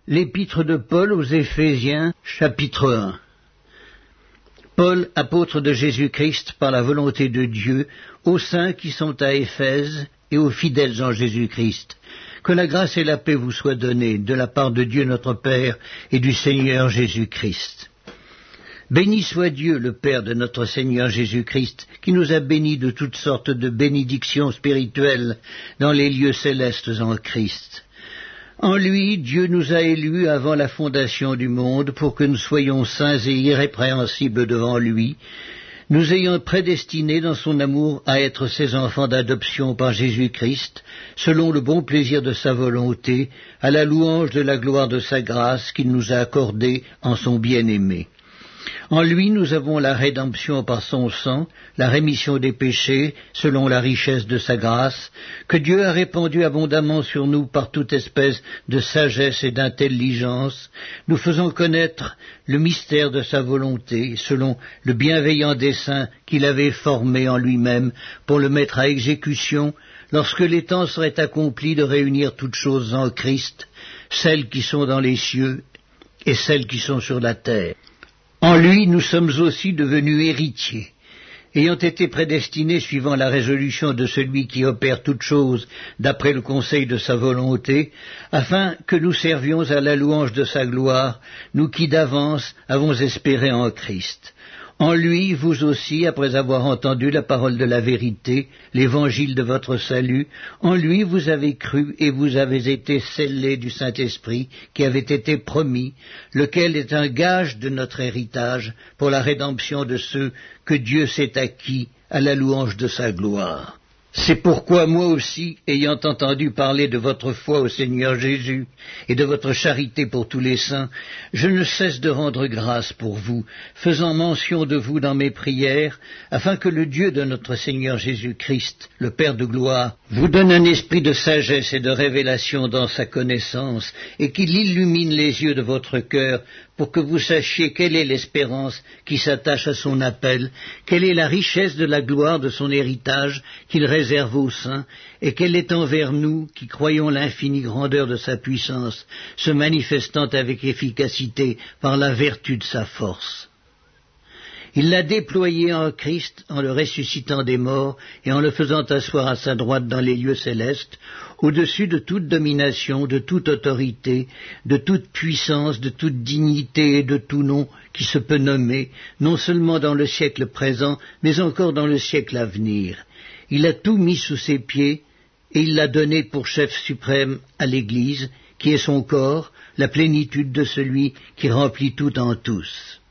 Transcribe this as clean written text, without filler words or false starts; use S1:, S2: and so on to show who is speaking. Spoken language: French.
S1: L'épître de Paul aux Éphésiens, chapitre 1. Paul, apôtre de Jésus-Christ par la volonté de Dieu, aux saints qui sont à Éphèse et aux fidèles en Jésus-Christ. Que la grâce et la paix vous soient données de la part de Dieu notre Père et du Seigneur Jésus-Christ. Béni soit Dieu, le Père de notre Seigneur Jésus-Christ, qui nous a bénis de toutes sortes de bénédictions spirituelles dans les lieux célestes en Christ. En lui, Dieu nous a élus avant la fondation du monde pour que nous soyons saints et irrépréhensibles devant lui, nous ayant prédestinés dans son amour à être ses enfants d'adoption par Jésus-Christ, selon le bon plaisir de sa volonté, à la louange de la gloire de sa grâce qu'il nous a accordée en son bien-aimé. En lui, nous avons la rédemption par son sang, la rémission des péchés, selon la richesse de sa grâce, que Dieu a répandue abondamment sur nous par toute espèce de sagesse et d'intelligence, nous faisant connaître le mystère de sa volonté, selon le bienveillant dessein qu'il avait formé en lui-même pour le mettre à exécution, lorsque les temps seraient accomplis de réunir toutes choses en Christ, celles qui sont dans les cieux et celles qui sont sur la terre. En lui, nous sommes aussi devenus héritiers, ayant été prédestinés suivant la résolution de celui qui opère toutes choses d'après le conseil de sa volonté, afin que nous servions à la louange de sa gloire, nous qui d'avance avons espéré en Christ. En lui, vous aussi, après avoir entendu la parole de la vérité, l'évangile de votre salut, en lui vous avez cru et vous avez été scellés du Saint-Esprit qui avait été promis, lequel est un gage de notre héritage pour la rédemption de ceux que Dieu s'est acquis à la louange de sa gloire. C'est pourquoi moi aussi, ayant entendu parler de votre foi au Seigneur Jésus et de votre charité pour tous les saints, je ne cesse de rendre grâce pour vous, faisant mention de vous dans mes prières, afin que le Dieu de notre Seigneur Jésus-Christ, le Père de gloire, vous donne un esprit de sagesse et de révélation dans sa connaissance, et qu'il illumine les yeux de votre cœur, pour que vous sachiez quelle est l'espérance qui s'attache à son appel, quelle est la richesse de la gloire de son héritage qu'il réserve aux saints, et quelle est envers nous, qui croyons l'infinie grandeur de sa puissance, se manifestant avec efficacité par la vertu de sa force. Il l'a déployé en Christ en le ressuscitant des morts et en le faisant asseoir à sa droite dans les lieux célestes, au-dessus de toute domination, de toute autorité, de toute puissance, de toute dignité et de tout nom qui se peut nommer, non seulement dans le siècle présent, mais encore dans le siècle à venir. Il a tout mis sous ses pieds et il l'a donné pour chef suprême à l'Église, qui est son corps, la plénitude de celui qui remplit tout en tous.